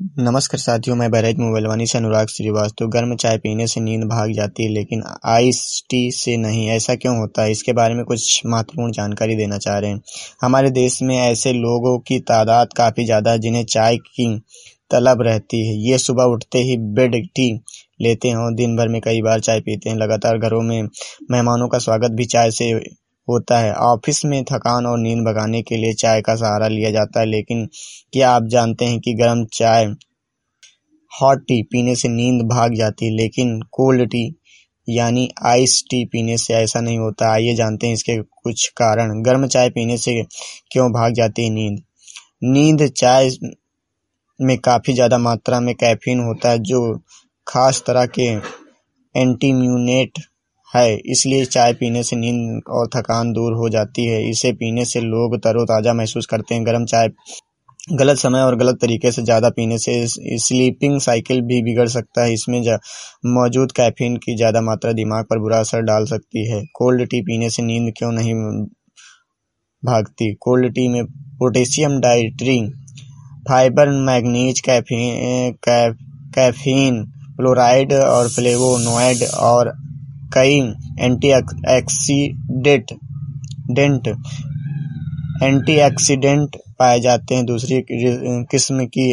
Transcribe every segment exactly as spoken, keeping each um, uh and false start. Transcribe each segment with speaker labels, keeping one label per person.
Speaker 1: नमस्कार साथियों, मैं बहराइच मोबाइलवानी से अनुराग श्रीवास्तव। गर्म चाय पीने से नींद भाग जाती है लेकिन आइस टी से नहीं। ऐसा क्यों होता है, इसके बारे में कुछ महत्वपूर्ण जानकारी देना चाह रहे हैं। हमारे देश में ऐसे लोगों की तादाद काफ़ी ज़्यादा है जिन्हें चाय की तलब रहती है। ये सुबह उठते ही बेड टी लेते हैं और दिन भर में कई बार चाय पीते हैं। लगातार घरों में मेहमानों का स्वागत भी चाय से होता है। ऑफिस में थकान और नींद भगाने के लिए चाय का सहारा लिया जाता है, लेकिन क्या आप जानते हैं कि गर्म चाय हॉट टी पीने से नींद भाग जाती है, लेकिन कोल्ड टी यानी आइस टी पीने से ऐसा नहीं होता। आइए जानते हैं इसके कुछ कारण। गर्म चाय पीने से क्यों भाग जाती है नींद। नींद चाय में काफ़ी ज़्यादा मात्रा में कैफीन होता है, जो खास तरह के एंटीम्यूनेट है, इसलिए चाय पीने से नींद और थकान दूर हो जाती है। इसे पीने से लोग तरोताज़ा महसूस करते हैं। गर्म चाय गलत समय और गलत तरीके से ज़्यादा पीने से स्लीपिंग साइकिल भी बिगड़ सकता है। इसमें मौजूद कैफीन की ज़्यादा मात्रा दिमाग पर बुरा असर डाल सकती है। कोल्ड टी पीने से नींद क्यों नहीं भागती। कोल्ड टी में potassium dietary, fibre, manganese, caffeine कै, कैफीन फ्लोराइड और फ्लेवोनॉइड और कई एंटीऑक्सीडेंट डेंट एंटीऑक्सीडेंट पाए जाते हैं। दूसरी किस्म की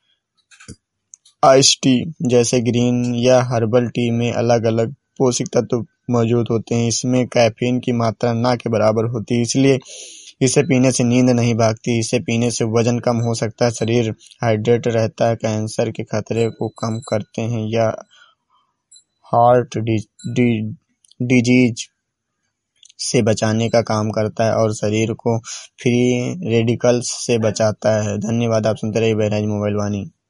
Speaker 1: आइस टी जैसे ग्रीन या हर्बल टी में अलग अलग पोषक तत्व मौजूद होते हैं। इसमें कैफीन की मात्रा ना के बराबर होती है, इसलिए इसे पीने से नींद नहीं भागती। इसे पीने से वजन कम हो सकता है, शरीर हाइड्रेट रहता है, कैंसर के खतरे को कम करते हैं या हार्ट डिजीज से बचाने का काम करता है और शरीर को फ्री रेडिकल्स से बचाता है। धन्यवाद। आप सुनते रहिए बहराइच मोबाइलवानी।